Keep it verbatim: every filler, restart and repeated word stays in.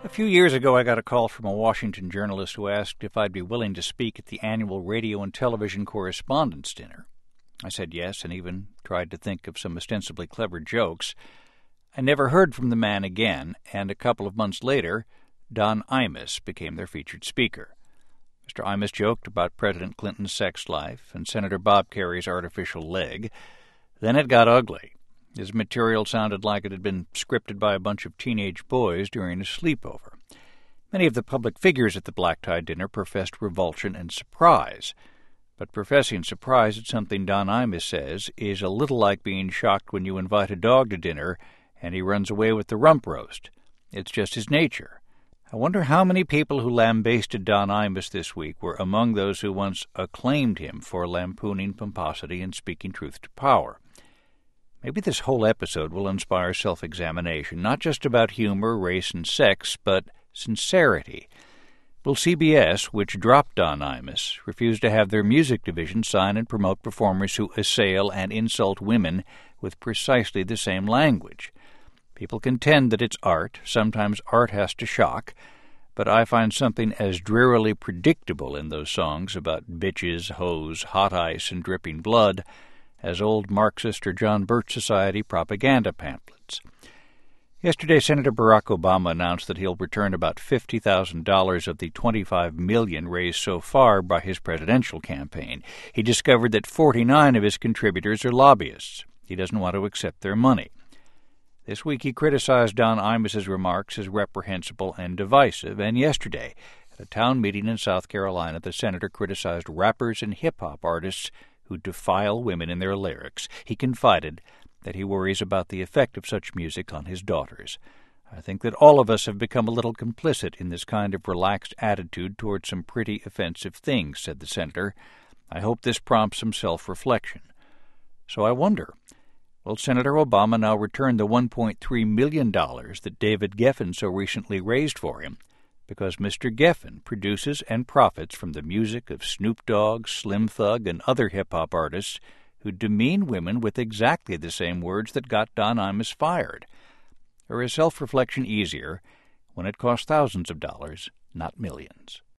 A few years ago, I got a call from a Washington journalist who asked if I'd be willing to speak at the annual Radio and Television Correspondents' Dinner. I said yes, and even tried to think of some ostensibly clever jokes. I never heard from the man again, and a couple of months later, Don Imus became their featured speaker. Mister Imus joked about President Clinton's sex life and Senator Bob Kerry's artificial leg. Then it got ugly. His material sounded like it had been scripted by a bunch of teenage boys during a sleepover. Many of the public figures at the black tie dinner professed revulsion and surprise. But professing surprise at something Don Imus says is a little like being shocked when you invite a dog to dinner and he runs away with the rump roast. It's just his nature. I wonder how many people who lambasted Don Imus this week were among those who once acclaimed him for lampooning pomposity and speaking truth to power. Maybe this whole episode will inspire self-examination, not just about humor, race, and sex, but sincerity. Will C B S, which dropped Don Imus, refuse to have their music division sign and promote performers who assail and insult women with precisely the same language? People contend that it's art. Sometimes art has to shock. But I find something as drearily predictable in those songs about bitches, hoes, hot ice, and dripping blood as old Marxist or John Birch Society propaganda pamphlets. Yesterday, Senator Barack Obama announced that he'll return about fifty thousand dollars of the twenty-five million dollars raised so far by his presidential campaign. He discovered that forty-nine of his contributors are lobbyists. He doesn't want to accept their money. This week he criticized Don Imus's remarks as reprehensible and divisive, and yesterday, at a town meeting in South Carolina, the senator criticized rappers and hip-hop artists who defile women in their lyrics. He confided that he worries about the effect of such music on his daughters. I think that all of us have become a little complicit in this kind of relaxed attitude toward some pretty offensive things, said the senator. I hope this prompts some self-reflection. So I wonder, will Senator Obama now return the one point three million dollars that David Geffen so recently raised for him? Because Mister Geffen produces and profits from the music of Snoop Dogg, Slim Thug, and other hip-hop artists who demean women with exactly the same words that got Don Imus fired. Or is self-reflection easier when it costs thousands of dollars, not millions?